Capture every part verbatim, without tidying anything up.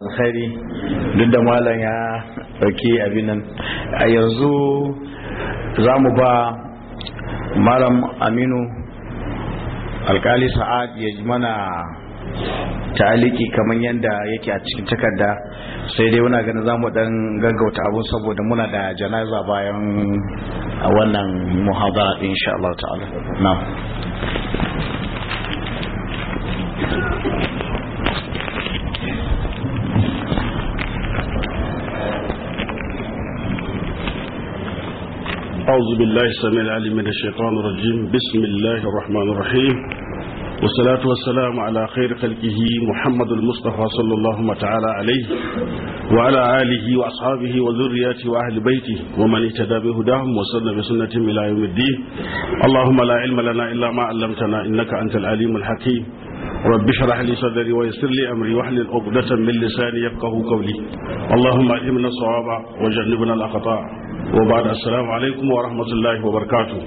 alkhairi duk da malam ya dauki abin nan a yanzu za mu ba malam Aminu alkali Sa'ad ya ji mana ta'aliki kamar yadda yake a cikin takarda, sai dai muna ganin zamu dan gaggauta abun saboda muna da janaza bayan wannan muhadara insha Allah ta'ala. na'am أعوذ بالله السميع العليم من الشيطان الرجيم. بسم الله الرحمن الرحيم، والصلاة والسلام على خير خلقه محمد المصطفى صلى الله تعالى عليه وعلى آله وأصحابه وذرياته وأهل بيته ومن اهتدى بهداهم وسن بسنتهم إلى يوم الدين. اللهم لا علم لنا إلا ما علمتنا إنك أنت العليم الحكيم. رب اشرح لي صدري ويسر لي أمري واحلل عقدة من لساني يفقهوا قولي. اللهم ألهمنا الصواب وجنبنا الأخطاء. وبعد السلام عليكم ورحمة الله وبركاته.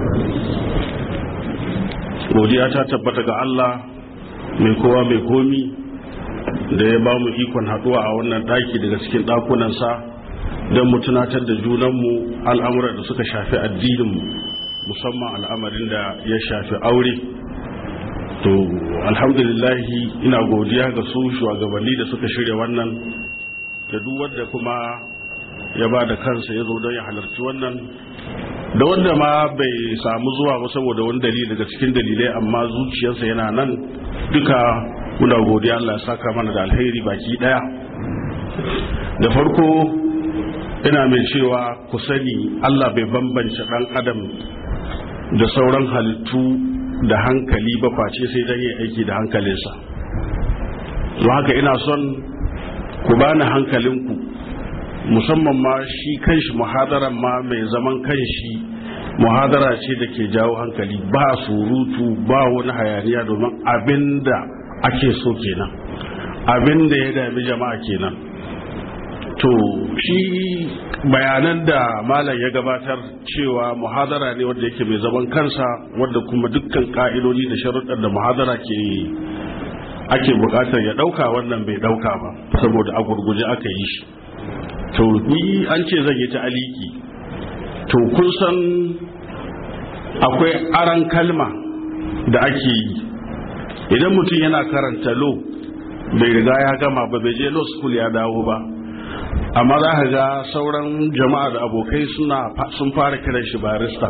godiya ta tabbata ga Allah mai kowa mai komi da ya ba mu ikon haduwa a wannan daki daga cikin dakunansa don mu tunatar da junanmu al'amuran da suka shafi addininmu, musamman al'amarin da ya shafi aure. To alhamdulillahi ina godiya ga su shugabanni da suka shirya wannan, da duk wanda kuma ya ba da kansa ya zo don ya halarci wannan, da wanda ma bai samu zuwa ba saboda wani dalili daga cikin dalilai amma zuciyarsa yana nan, duka muna godiya. Allah ya saka mana da alheri baki daya. Da farko ina mai cewa ku sani Allah bai bambance dan adam da sauran halittu da hankali ba face sai dan yi aiki da hankalinsa. don haka ina son ku bani hankalinku, musamman ma shi kanshi muhadaran ma mai zaman kanshi muhadara ce da ke jawo hankali, ba surutu ba wani hayaniya, domin abinda ake so kenan, abinda ya dami jama'a kenan. To shi bayanan da malam ya gabatar cewa muhadara ne wanda yake mai zaman kansa, wanda kuma dukkan ka'idodi da sharuɗan da muhadara ke ake buƙatar ya ɗauka, wannan bai ɗauka ba saboda a gurguje aka yi shi. To ni an ce zan yi ta aliki, to kun san akwai aran kalma da ake yi idan mutum yana karanta law, bai riga ya gama ba, bai je law school ya dawo ba, amma za ka ga sauran jama'a da abokai suna sun fara kiran shi barista.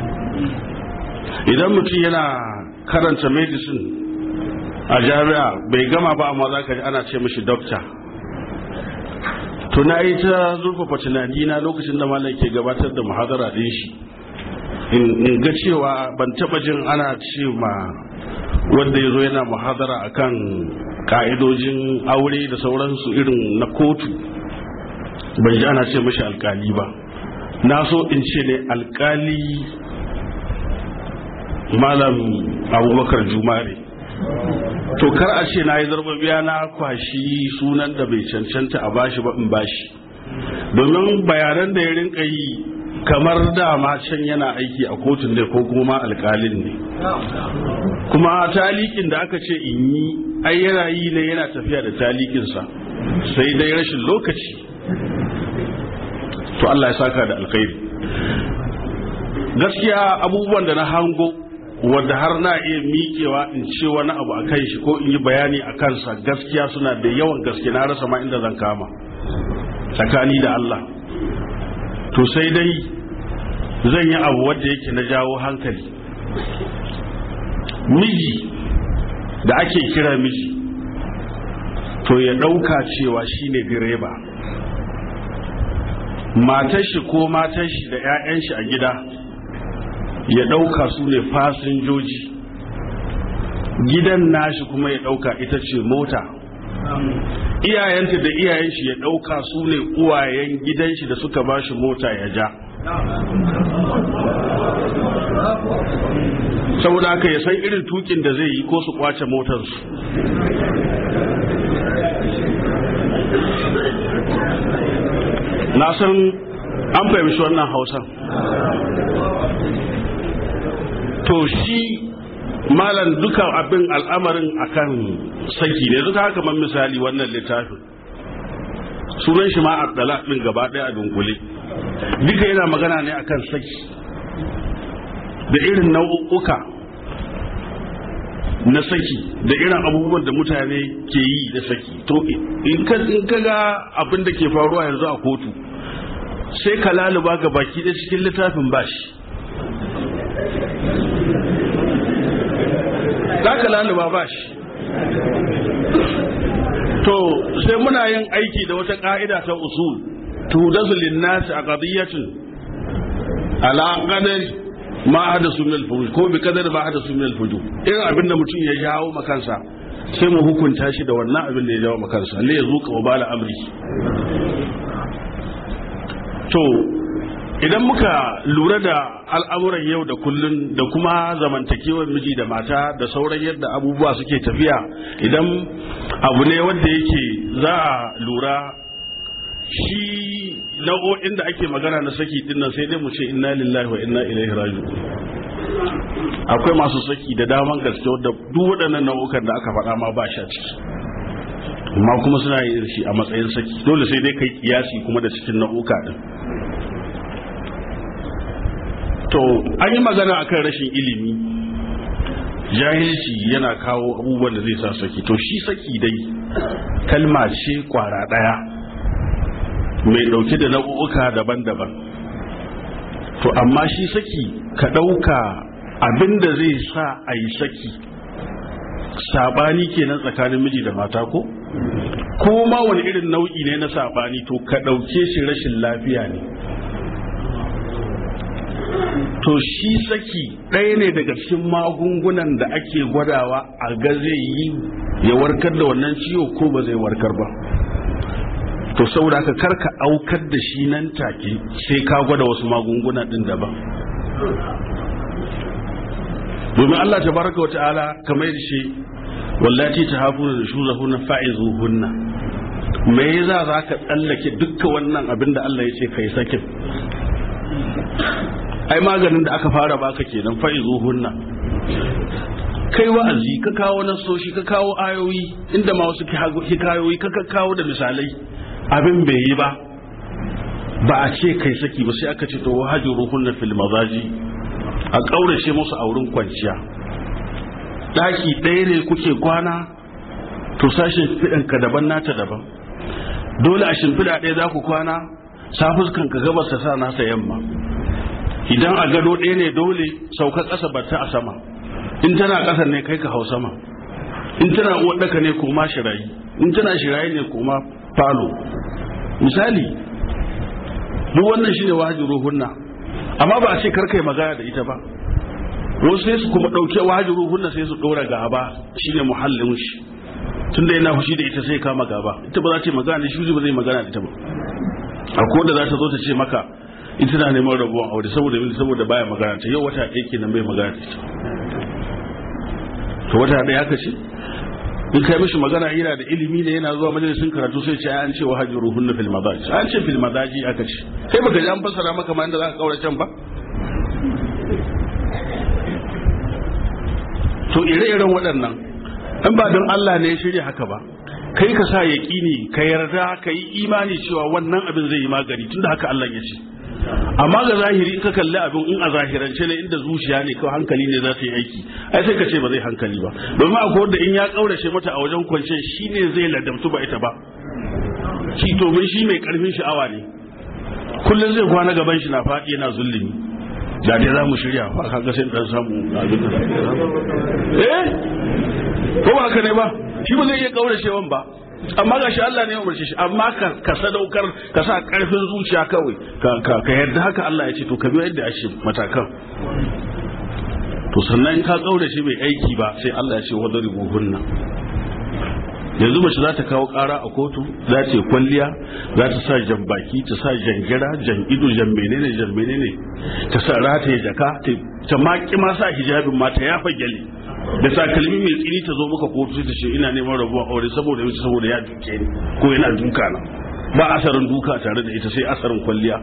Idan mutum yana karanta medicine a jami'a bai gama ba, amma za ka ji ana ce mishi doctor. To na yi ta zurfafa tunani na lokacin da malam ke gabatar da muhadara din shi, in ga cewa ban taba jin ana ce ma wanda ya zo yana muhadara akan ka'idojin aure da sauransu irin na kotu, ban ji ana ce mashi alkali ba. Na so in ce ne alkali malam Abubakar Jumare. To kar a ce na yi zarbabiya na kwashi sunan da bai cancanta a bashi ba in bashi, domin bayanan da ya rinka yi kamar dama can yana aiki a kotun ne ko kuma alkalin ne. Kuma talikin da aka ce in yi ai yana yi ne, yana tafiya da talikinsa, sai dai rashin lokaci. To Allah ya saka da alkhairi. Gaskiya abubuwan da na hango wadda har na iya miƙewa in ce wani abu a kan shi ko in yi bayani a kansa, gaskiya suna da yawan gaske, na rasa ma inda zan kama tsakani da Allah. To sai dai zan yi abu wadda yake na jawo hankali. Miji da ake kira miji, to ya ɗauka cewa shine direba, matar shi ko matar shi da 'ya'yan shi a gida ya ɗauka su ne fasinjoji, gidan nashi kuma ya ɗauka ita ce mota, iyayenta da iyayen shi ya ɗauka su ne uwayen gidan shi da suka ba shi mota ya ja. Saboda haka ya san irin tukin da zai yi ko su kwace motarsu. Na san an fahimci wannan hausan. To shi malam duka abin al'amarin akan saki ne. Duka haka man misali wannan littafin sunan shi ma at-talaq din gaba daya a dunkule duka yana magana ne akan saki da irin nau'uka na saki da irin abubuwan da mutane ke yi da saki. To in ka ga abin da ke faruwa yanzu a kotu sai ka laluba ga baki da cikin littafin bashi, za ka laluba bashi. To sai muna yin aiki da wata ka'ida ta usul tudazu linnasi a qadiyatin ala qadari ma hadasu min al-fujuj ko bi kadar ma hadasu min al-fujuj. irin abin da mutum ya jawo makansa sai mu hukunta shi da wannan abin da ya jawo makansa ne ya zuka wabala amri. To idan muka lura da al'amuran yau da kullun da kuma zamantakewar miji da mata da sauran yadda abubuwa suke tafiya, idan abu ne wanda yake za a lura shi nau'o'in da ake magana na saki din nan sai dai mu ce inna lillahi wa inna ilaihi raji'un. Akwai masu saki da daman gaske wanda duk waɗannan nau'ukan da aka faɗa ma ba shi a ciki, amma kuma suna yin shi a matsayin saki. Dole sai dai kai kiyasi kuma da cikin nau'uka din. To an yi magana akan rashin ilimi, jahilci yana kawo abubuwan da zai sa saki. To shi saki dai kalma ce kwara ɗaya mai dauke da nau'uka daban-daban. To amma shi saki ka dauka abinda zai sa a yi saki sabani kenan tsakanin miji da mata, ko ko ma wani irin nau'i ne na sabani, to ka dauke shi rashin lafiya ne. To shi saki ɗaya ne daga cikin magungunan da ake gwadawa a ga zai yi ya warkar da wannan ciwo ko ba zai warkar ba. To saboda haka karka aukar da shi nan take sai ka gwada wasu magunguna din daban. Domin Allah tabaraka wa ta'ala kamar yadda shi wallati tahafuna da shuzahunna fa'izuhunna, me yasa zaka tsallake dukkan wannan abin da Allah ya ce kai sakin? Ai maganin da aka fara baka kenan, fa'izuhunna. Kai wa'azi ka kawo nasoshi ka kawo ayoyi inda ma wasu hikayoyi ka kawo da misalai, abin bai yi ba, ba a ce kai saki ba, sai aka ce to wahajuruhunna fil mazaji, a kaurace musu a wurin kwanciya. Daki ɗaya ne kuke kwana, to sashin fiɗan ka daban nata daban. Dole a shimfiɗa ɗaya za ku kwana, safuskan ka gabas ta sa nasa yamma. Idan a gado ɗaya ne dole sauka ƙasa batta a sama. In tana ƙasar ne kai ka hau sama. In tana uwaɗaka ne koma shirayi. In tana shirayi ne koma falo. Misali, duk wannan shine wahajuruhunna, amma ba a ce kar kai magana da ita ba. Wasu sai su kuma ɗauke wahajuruhunna sai su ɗora gaba, shine muhallin shi. Tunda yana fushi da ita sai kama gaba. Ita ba za ta yi magana da shi, ba zai magana da ita ba. Akwai da za ta zo ta ce maka ita na neman rabuwan aure saboda saboda baya magana ta, yau wata ɗaya kenan bai magana ta. To wata ɗaya aka ce in kai mishi magana yana da ilimi ne, yana zuwa majalisin karatu sai ce an ce wahajuruhunna fil madaji, an ce fil madaji aka ce. Kai baka ji an fassara maka ma inda za ka kaura can ba? To ire-iren waɗannan in ba don Allah ne ya shirya haka ba, kai ka sa yaƙini ka yarda ka yi imani cewa wannan abin zai yi magani, tunda haka Allah ya ce. Amma ga zahiri in ka kalli abin, in a zahirance ne inda zuciya ne kawai hankali ne za ta yi aiki, ai sai ka ce ba zai hankali ba. Domin akwai wanda in ya kaurace mata a wajen kwance shi ne zai ladabtu ba ita ba. Shi to mun shi mai karfin sha'awa ne, kullum zai kwana gaban shi na faɗi yana zulumi. Da dai za mu shirya ba kaga sai dan samu abin da eh ko ba haka ne ba, shi ba zai iya kauracewan ba. Amma ga shi Allah ne ya umarce shi, amma ka ka sadaukar ka sa karfin zuciya kawai ka ka yarda haka Allah ya ce to ka biyo yadda ake matakan. To sannan in ka kaure shi bai aiki ba sai Allah ya ce wadribuhunna. Yanzu mace za ta kawo ƙara a kotu, za ta yi kwalliya, za ta sa jan baki, ta sa jangira, jan ido, jan menene jan menene, ta sa rataye jaka, ta maki ma sa hijabin ma ta yafa gyale. Da sakalmi mai tsini ta zo maka kotu sai ta ce ina neman rabuwa aure saboda yace saboda ya duke ni ko yana duka na. Ba asarin duka tare da ita sai asarin kwalliya,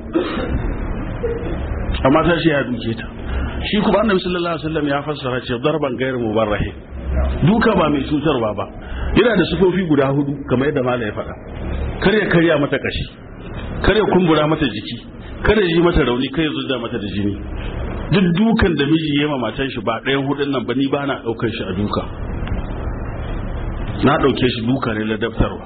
amma ta ce ya duke ta. Shi kuma Annabi sallallahu alaihi wasallam ya fassara ce darban gairu mubarrahi, duka ba mai cutarwa ba. Yana da sifofi guda hudu kamar yadda malai ya faɗa. kar ya karya mata kashi, kar ya kumbura mata jiki, kar ya ji mata rauni, kar ya zuda mata da jini. Duk dukan da miji ya ma matan shi ba ɗayan hudun nan ba, ni ba na ɗaukar shi a duka, na ɗauke shi duka ne ladabtarwa.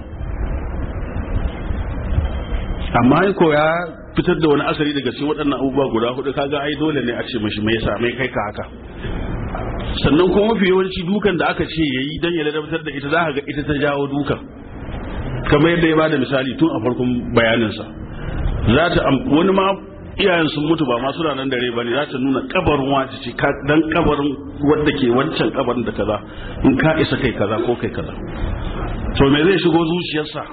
Amma ko ya fitar da wani asali daga cikin waɗannan abubuwa guda hudu, kaga ai dole ne a ce mashi me yasa mai kai ka haka. Sannan kuma mafi yawanci dukan da aka ce yayi dan ya ladabtar da ita, za ka ga ita ta jawo dukan, kamar yadda ya bada misali tun a farkon bayaninsa. Za ta wani ma iyayen sun mutu ba masu ranar dare ba ne, za ta nuna kabarin wace ce dan kabarin wadda ke wancan kabarin da kaza, in ka isa kai kaza ko kai kaza. To me zai shigo zuciyarsa?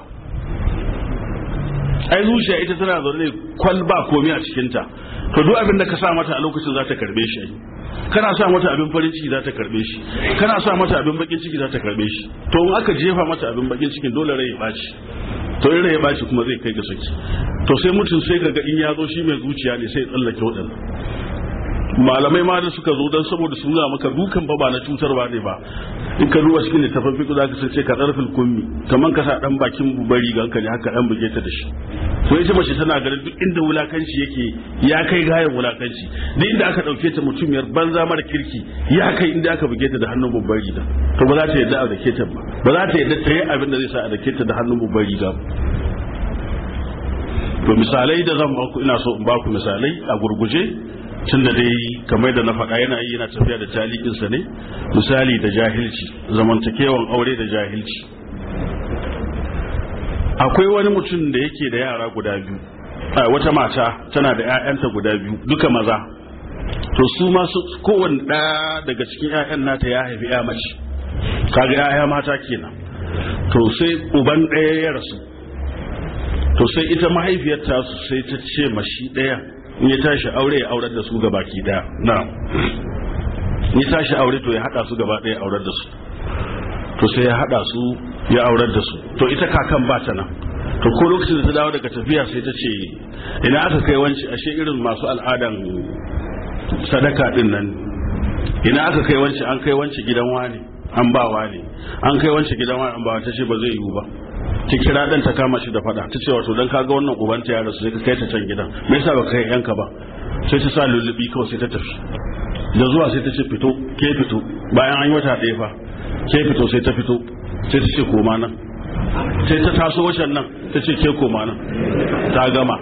Ai zuciya ita tana zaune ne kwalba komai a cikinta. To duk abin da ka sa mata a lokacin za ta karbe shi. Kana sa mata abin farin ciki za ta karbe shi, kana sa mata abin bakin ciki za ta karbe shi. To in aka jefa mata abin bakin cikin dole rai ya baci, to in rai ya baci kuma zai kai ga saki. To sai mutum sai kaga in ya zo shi mai zuciya ne sai ya tsallake waɗannan. Malamai ma da suka zo don saboda su nuna maka dukan ba ba na cutarwa ne ba. In ka duba cikin littafin fiqh za ka sace ka darfil kummi, kaman ka sa dan bakin bubari ganka ne haka dan buge ta da shi. To ita mace tana ganin duk inda wulakanci yake ya kai gayan wulakanci, duk inda aka dauke ta mutumiyar banza mara kirki ya kai inda aka buge ta da hannun bubari da. To ba za ta yadda a dake ta ba, ba za ta yadda ta yi abin da zai sa a dake ta da hannun bubari da. To misalai da zan baku, ina so in baku misalai a gurguje, tun da dai kamar da na faɗa yana yi yana tafiya da talikinsa ne. Misali da jahilci, zamantakewan aure da jahilci. Akwai wani mutum da yake da yara guda biyu, wata mata tana da 'ya'yanta guda biyu duka maza. To su ma kowane ɗaya daga cikin 'ya'yan nata ya haifi 'ya mace, kaga 'ya'ya mata kenan. To sai uban ɗaya ya rasu, to sai ita mahaifiyar ta su sai ta ce mashi ɗaya in ya tashi aure ya aurar da su gaba ki daya. Na ya tashi aure to ya hada su gaba daya aurar da su, to sai ya hada su ya aurar da su. To ita kakan ba ta nan, to ko lokacin da ta dawo daga tafiya sai ta ce ina aka kai wanci, ashe irin masu al'adan sadaka din nan, ina aka kai wanci, an kai wanci gidan wani an ba wani, an kai wanci gidan wani an ba wani. Ta ce ba zai yiwu ba, ta kira dan ta kama shi da fada, ta ce wato dan kaga wannan ubanta ya rasu sai ka kai ta can gidan, me yasa baka kai yanka ba? Sai ta sa lullubi kawai sai ta tafi. Da zuwa sai ta ce fito, ke fito, bayan an yi wata ɗaya fa, ke fito, sai ta fito, sai ta ce koma nan, sai ta taso wacan nan, ta ce ke koma nan, ta gama.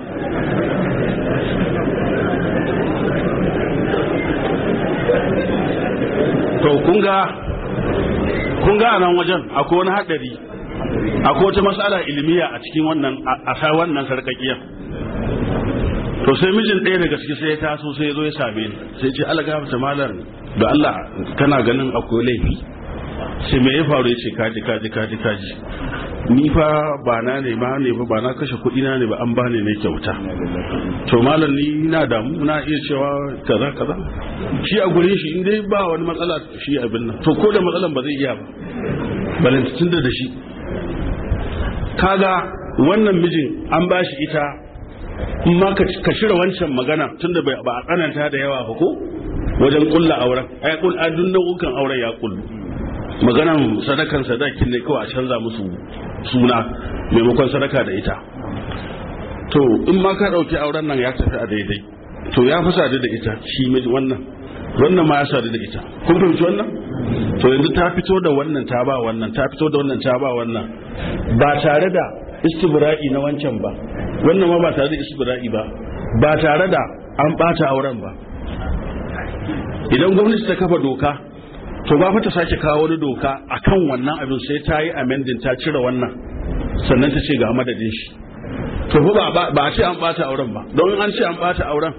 To kun ga kun ga nan wajen akwai wani haɗari, akwai wata matsala ilimiya a cikin wannan a sa wannan sarkakiya. To sai mijin ɗaya daga ciki sai ya taso sai ya zo ya same ni, sai ce Allah gafarta malar da Allah kana ganin akwai laifi? Sai me ya faru? Ya ce kaji kaji kaji kaji ni fa ba na ne ma ne fa ba na kashe kuɗi na ne ba, an bani ne kyauta. To malam ni na damu, na iya cewa kaza kaza. Shi a gurin shi in dai ba wani matsala shi abin nan, to ko da matsalan ba zai iya ba balantacin da da shi. Kaga wannan mijin an ba shi ita, in ma ka shirya wancan magana tunda ba a tsananta da yawa ba ko wajen kulla auren, ai kul adun nau'ukan auren ya kullu. Maganan sadakan sadakin ne kawai a canza musu suna maimakon sadaka da ita. To in ma ka dauki auren nan ya tafi a daidai, to ya fi sadu da ita shi miji wannan, wannan ma ya sadu da ita. Kun fahimci wannan? To yanzu ta fito da wannan ta ba wannan, ta fito da wannan ta ba wannan, ba tare da istibra'i na wancan ba, wannan ma ba tare da istibra'i ba, ba tare da an bata auren ba. Idan gwamnati ta kafa doka, to ba fa ta sake kawo wani doka akan wannan abin, sai ta yi amending ta cire wannan sannan ta ce ga madadin shi. To ba ba a ce an bata auren ba, don an ce an bata auren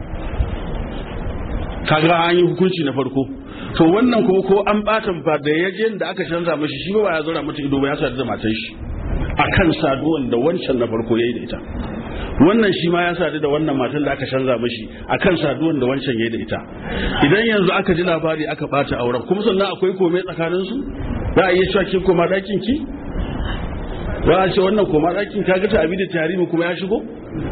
kaga an yi hukunci na farko. To wannan kuma ko an bata ba da yaje da aka canza mashi, shi ba ya zura mata ido ba, ya sadu da matar shi akan saduwan da wancan na farko yayi da ita. Wannan shi ma ya sadu da wannan matan da aka canza mashi akan saduwan da wancan yayi da ita. Idan yanzu aka ji labari aka bata auren, kuma sannan akwai komai tsakanin su, za a iya cewa kin koma dakin ki, za a ce wannan koma dakin ka ga ta abi da tarihi kuma ya shigo.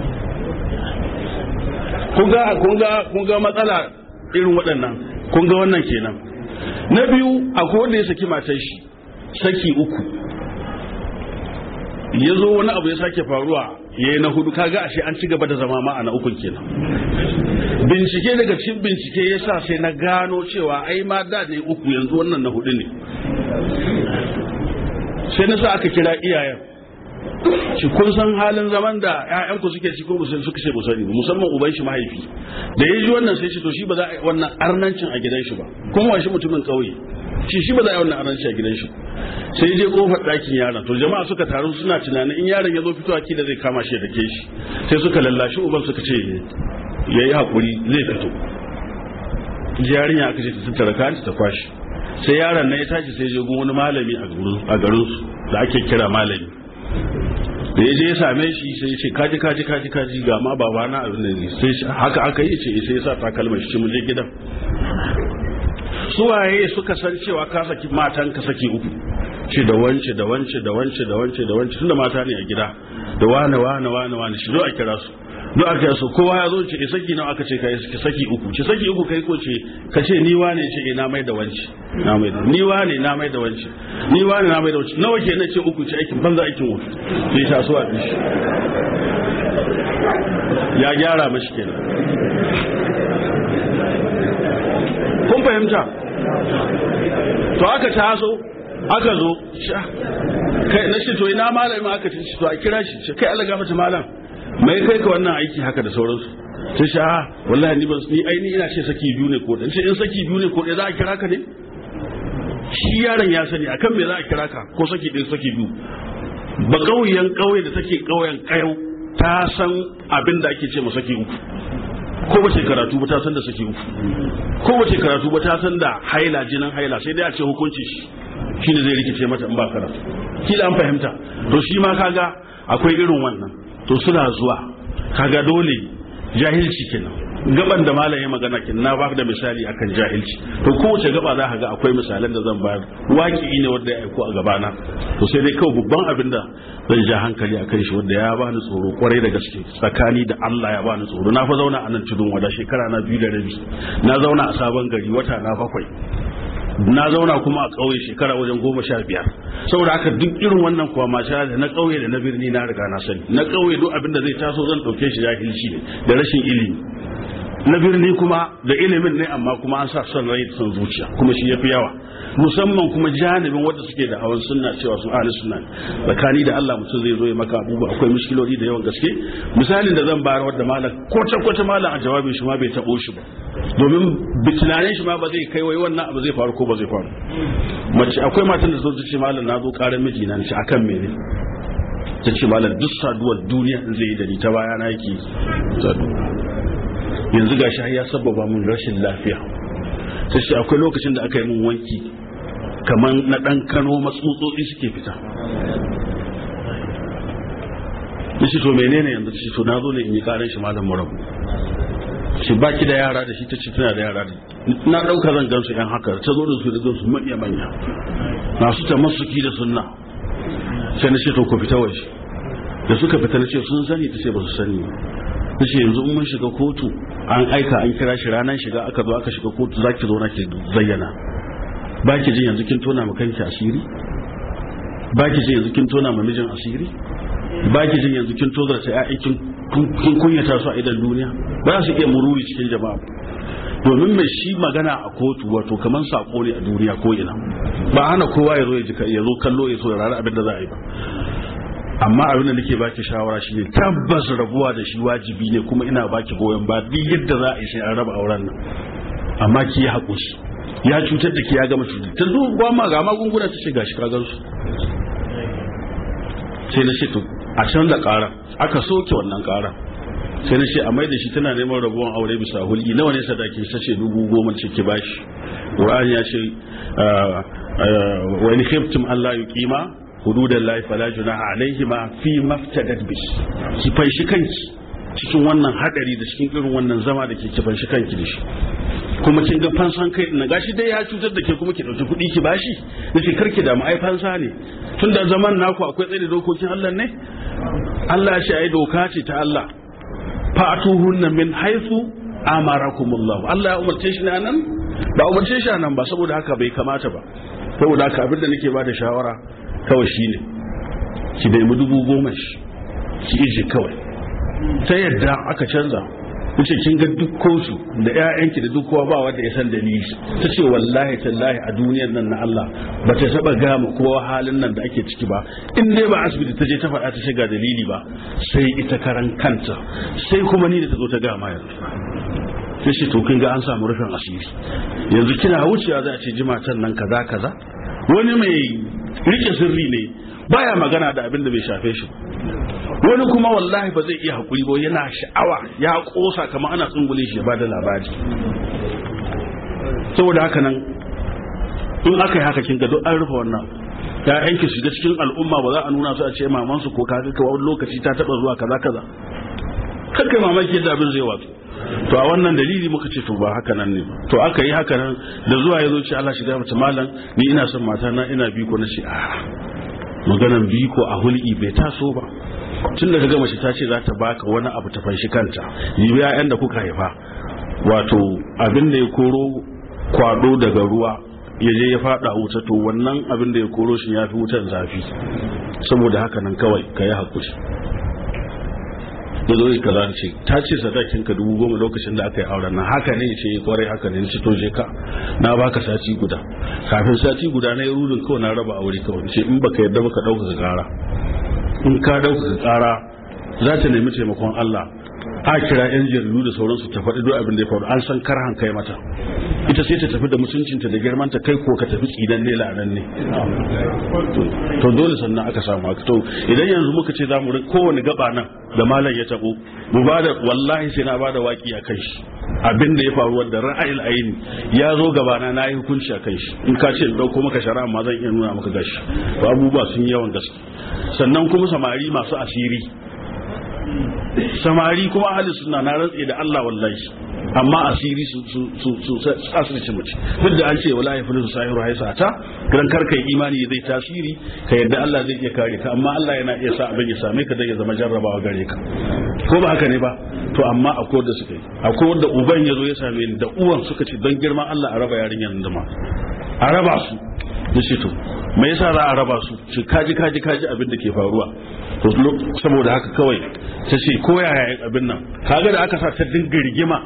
Kun ga kun ga kun ga matsala irin waɗannan, kun ga wannan kenan. Na biyu, akwai wanda ya saki matar shi saki uku, ya zo wani abu ya sake faruwa ya yi na hudu, kaga ashe an ci gaba da zama ma a na ukun kenan. Bincike daga cikin bincike ya sa sai na gano cewa ai ma da ne uku, yanzu wannan na hudu ne. Sai na sa aka kira iyayen, shi kun san halin zaman da ƴaƴanku suke ci ko musulmi suka ce ba sani, musamman uban shi mahaifi. Da ya ji wannan sai ce to shi ba za a yi wannan arnancin a gidan shi ba, kuma wa shi mutumin ƙauye, shi shi ba za a yi wannan arnancin a gidan shi. Sai je kofar ɗakin yaron, to jama'a suka taru suna tunanin in yaron ya zo fitowa kila zai kama shi da ke shi. Sai suka lallashi uban suka ce ya yi haƙuri zai fito. Yarinya aka ce ta tattara kayan ta kwashi. Sai yaron na ya tashi sai je gun wani malami a garinsu da ake kira malami. Da ya je ya same shi sai ya ce kaji kaji kaji kaji ga ma baba na abin da ne, sai haka aka yi ce sai ya sa takalmar shi mu je gidan. Suwaye suka san cewa ka saki matan ka saki uku, ce da wance da wance da wance da wance da wance tunda mata ne a gida, da wane wane wane wane shi zo a kira su, duk aka yaso kowa ya zo ce e saki nawa aka ce kai saki uku, ce saki uku kai ko ce ka ce ni wane ce e na mai da wance, na mai da ni wane na mai da wance, ni wane na mai da wance, nawa kenan ce uku, ce aikin banza aikin uku, sai ta so a dishi ya gyara mashi kenan. Kun fahimta? To aka taso aka zo kai na shi to ina malamin aka ce to a kira shi, kai Allah gafarta malam mai kai ka wannan aiki haka da sauransu. Sai shi a wallahi ni ban ni aini ina ce saki biyu ne ko dan ce in saki biyu ne ko dai za a kira ka ne? Shi yaron ya sani akan me za a kira ka ko saki ɗaya saki biyu. Ba kauyen kauye da take kauyen kayau ta san abin da ake ce ma saki uku. Ko ba ce karatu ba ta san da saki uku, ko ba ce karatu ba ta san da haila jinin haila, sai dai a ce hukunci shi shine zai rikice mata in ba karatu. Kila an fahimta? To shi ma kaga akwai irin wannan, to suna zuwa kaga dole jahilci kenan. Gaban da malam ya magana kin na ba da misali akan jahilci, to kowace gaba za ka ga akwai misalan da zan bayar, waki ne wanda ya aiko a gabana. To sai dai kawai babban abin da zan ja hankali akan shi wanda ya bani tsoro kwarai da gaske, tsakani da Allah ya bani tsoro. Na fa zauna a nan tudun wada shekara na biyu da rabi, na zauna a sabon gari wata na bakwai, na zauna kuma a ƙauye shekara wajen goma sha biyar. Saboda haka duk irin wannan kuwa masha da na ƙauye da na birni na riga na sani. Na ƙauye duk abin da zai taso zan ɗauke shi jahilci ne da rashin ilimi. Na birni kuma da ilimin ne amma kuma an sa son rai da son zuciya, kuma shi yafi yawa, musamman kuma janibin wanda suke da hawan sunna cewa sun ahli sunna. Tsakani da Allah mutum zai zo ya maka abubuwa, akwai mushkiloli da yawan gaske. Misalin da zan bayar wadda malam kwata kwata malam a jawabin shi ma bai tabo shi ba, domin bitinanen shi ma ba zai kai wai wannan abu zai faru ko ba zai faru. Mace akwai matan da zo ta ce malam na zo karan miji na, ce akan mene? Ta ce malam duk saduwar duniya in zai yi da ni ta baya na yake saduwa, yanzu gashi ya sababa mun rashin lafiya. Sai shi akwai lokacin da aka yi mun wanki kamar na dan kano matsutsotsi suke fita. Shi to menene yanzu? Shi to na zo ne in yi karan shi malam murabu. Shi baki da yara da shi, ta ce tana da yara da na dauka zan gansu yan haka, ta zo da su da gansu manya manya masu tamassuki da sunna. Sai na ce to ku fita waje. Da suka fita na ce sun sani? Ta ce ba su sani ba. Ta ce yanzu in mun shiga kotu an aika an kira shi ranar shiga aka zo aka shiga kotu za ki zo na ki zayyana, ba ki jin yanzu kin tona ma kanki asiri, ba ki jin yanzu kin tona ma mijin asiri, ba ki jin yanzu kin tozar ta ƴaƴan kin kunyata su a idan duniya, ba su iya mururi cikin jama'a. Domin mai shi magana a kotu wato kamar sako ne a duniya ko ina, ba hana kowa ya zo ya zo kallo ya so ya rara abin da za a yi ba. Amma abin da nake baki shawara shine tabbas rabuwa da shi wajibi ne, kuma ina baki goyon ba duk yadda za a yi sai an raba auren nan. Amma ki yi haƙuri, ya cutar da ki ya gama cutar ta zo ba ma ga magunguna ta ce gashi ka gansu. Sai na ce to a can da ƙara aka soke wannan ƙara, sai na ce a mai da shi tana neman rabuwan aure bisa hulki, nawa ne sadaki? Ta ce dubu goma ce ki bashi. Qur'ani ya ce wa in khiftum alla yuqima hududan lahi fala junaha alaihima fi maftadat bi. Ki fanshi kanki cikin wannan hadari da cikin irin wannan zama da ke ki fanshi kanki da shi. Kuma kin ga fansan kai na gashi dai ya cutar da ke, kuma ki dauki kuɗi ki bashi, nace karki da mu ai fansa ne, tunda zaman naku akwai tsaye da dokokin Allah ne. Allah ya ce ai doka ce ta Allah, fa'atuhunna min haythu amarakumullah. Allah ya umarce shi nan ba umarce shi nan ba, saboda haka bai kamata ba. Saboda haka abin da nake ba da shawara kawai shine ki nemi dubu goma shi ki ije kawai. Ta yadda aka canza wuce kin ga duk kotu da ƴaƴanki da duk kowa ba wanda ya san dalili. Ta ce wallahi tallahi a duniyar nan na Allah ba ta taba gama kowa halin nan da ake ciki ba, in dai ba asibiti ta je ta faɗa ta shiga dalili ba, sai ita karan kanta, sai kuma ni da ta zo ta gama yanzu. sai shi to kin ga an samu rufin asiri. Yanzu kina wucewa za a ce jimatan nan kaza kaza, wani mai rike sirri ne baya magana da abin da bai shafe shi, wani kuma wallahi ba zai iya hakuri ba, yana sha'awa ya kosa kamar ana tsungule shi ya bada labari. Saboda haka nan in aka yi haka kin ga duk an rufe wannan, ƴaƴanki shiga cikin al'umma ba za a nuna su a ce maman su ko kaga ka wani lokaci ta taba zuwa kaza kaza, kai mamaki yadda abin zai wato. To a wannan dalili muka ce to ba haka nan ne ba. To aka yi haka nan da zuwa ya zo ce Allah shiga mata malam ni ina son mata na ina biko na ce a maganan biko a hul'i bai taso ba. Tun da kaga mace ta ce za ta baka wani abu ta fanshi kanta, ni ƴaƴan da kuka haifa wato abin da ya koro kwado daga ruwa ya je ya fada wuta, to wannan abin da ya koro shi ya fi wutan zafi. Saboda haka nan kawai ka yi hakuri. Da zo kaza ce ta ce sadakin ka dubu goma lokacin da aka yi auren nan, haka ne ce kwarai haka ne ce to je ka na baka sati guda, kafin sati guda na yi rudin kawai na raba aure kawai. Ce in baka yarda baka dauka ka kara, in ka dauka ka kara za ta nemi taimakon Allah, a kira yan jaridu da sauransu ta faɗi duk abin da ya faru, an san karhan kai mata, ita sai ta tafi da mutuncinta da girmanta, kai ko ka tafi tsidan ne la'anan ne. To dole sannan aka samu haka. To idan yanzu muka ce za mu kowane gaba nan da malam ya tabo mu bada, wallahi sai na bada waki a kan shi, abin da ya faru wanda ra'ayil aini ya zo gabana na yi hukunci a kan shi. In ka ce dauko maka shari'a ma zan iya nuna maka gashi. To abubuwa sun yawan gaske. Sannan kuma samari masu asiri, samari kuma ahli sunna na rantse da Allah wallahi, amma asiri su su su su asirce mace. Duk da an ce wallahi fulu sahiru haisa ta dan karkai imani zai tasiri ka yadda Allah zai iya kare ka, amma Allah yana iya sa abin ya same ka dan ya zama jarrabawa gare ka, ko ba haka ne ba? To amma akwai wanda suka yi, akwai wanda uban ya zo ya same ni da uwan suka ce don girman Allah a raba yarinyar da ma a raba su. Da shi to me yasa za a raba su? Shi kaji kaji kaji abin da ke faruwa. To saboda haka kawai ta ce ko yaya abin nan, kaga da aka sa ta dinga rigima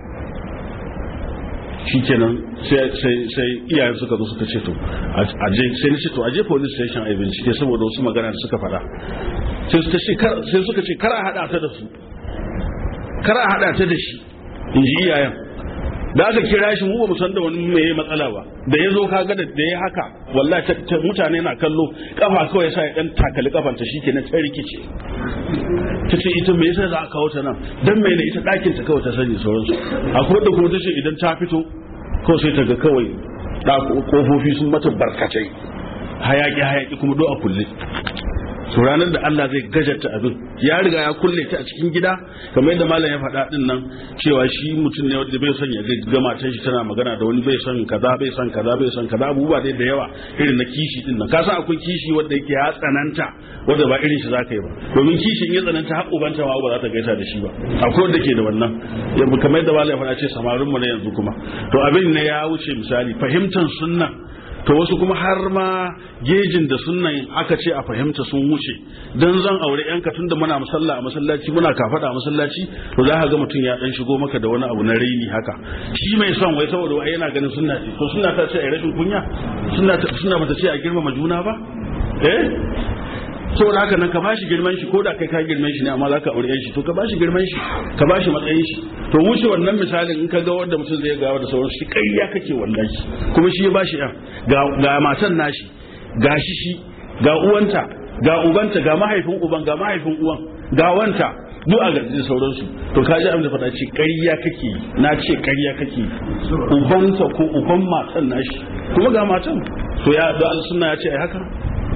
shikenan sai sai sai iyayen suka zo suka ce to aje, sai ni ce to aje police station ai bincike saboda wasu magana da suka faɗa. Sai suka ce kar, sai suka ce kar a hada ta da su, kar a hada ta da shi, in ji iyayen. Da aka kira shi mu ba mu san da wani mai matsala ba, da ya zo kaga da ya haka wallahi mutane na kallo, kafa kawai sai ya dan takali kafanta shikenan ta rikice. Ta ce ita me yasa za a kawo ta nan, dan me ne ita dakin ta kawai ta sani sauransu. Akwai da kuma ta ce idan ta fito ko sai ta ga kawai da kofofi sun mata barkatai, hayaki hayaki kuma do a kulle. To ranar da Allah zai gajarta abin, ya riga ya kulle ta a cikin gida, kamar yadda malam ya faɗa din nan cewa shi mutum ne wanda bai son ya ga matan shi tana magana da wani, bai son kaza bai son kaza bai son kaza, abubuwa dai da yawa irin na kishi din nan. Ka san akwai kishi wanda yake ya tsananta wanda ba irin shi zaka yi ba, domin kishin ya tsananta har ubanta ma ba za ta gaisa da shi ba. Akwai wanda ke da wannan, yamma kamar yadda malam ya faɗa ce samarin mu na yanzu kuma to abin ne ya wuce misali fahimtar sunna. To wasu kuma har ma gejin da sunnan aka ce a fahimta sun wuce, dan zan aure yanka tunda muna musalla a masallaci muna kafada a masallaci, to za ka ga mutum ya dan shigo maka da wani abu na raini haka, shi mai son wai saboda wai yana ganin sunna ce. To sunna ta ce a rashin kunya, sunna ta sunna bata ce a girmama juna ba, eh saboda haka nan ka bashi girman shi, ko da kai ka girman shi ne amma za ka aure shi, to ka bashi girman shi, ka bashi matsayin shi. To wuce wannan misalin in ka ga wanda mutum zai gawa da sauran shi ƙarya kake wallahi, kuma shi ya bashi ɗan ga ga matan nashi, ga shi shi ga uwanta ga ubanta ga mahaifin uban ga mahaifin uwan ga wanta duk a garji da sauransu. To ka ji abin da faɗa ce ƙarya kake, na ce ƙarya kake, ubanta ko uban matan nashi kuma ga matan. To ya da sunna ya ce ai haka,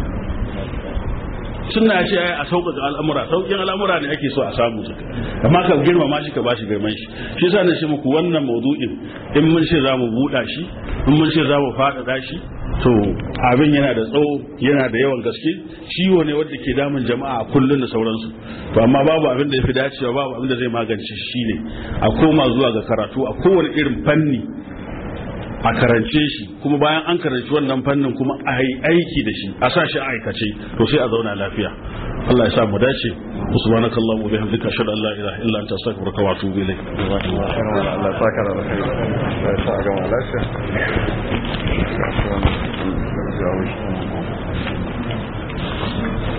sunna ce ai a sauƙaƙa al'amura, sauƙin al'amura ne ake so a samu su, amma ka girmama shi ka bashi girman shi. Shi yasa na ce muku wannan maudu'in in mun ce za mu buɗa shi, in mun ce za mu faɗaɗa shi, to abin yana da tsawo, yana da yawan gaske, ciwo ne wanda ke damun jama'a kullun da sauransu. To amma babu abin da ya fi dacewa, babu abin da zai magance shi ne a koma zuwa ga karatu a kowane irin fanni a karance shi kuma bayan an karanci wannan fannin kuma a yi aiki da shi a sa shi a aikace to sai a zauna lafiya. Allah ya sa mu dace. Subhanakallahu wa bihamdika ashhadu an la ilaha illa anta astaghfiruka wa atubu ilayk. Allah ya saka da kai. Allah ya saka ga lafiya. Thank you.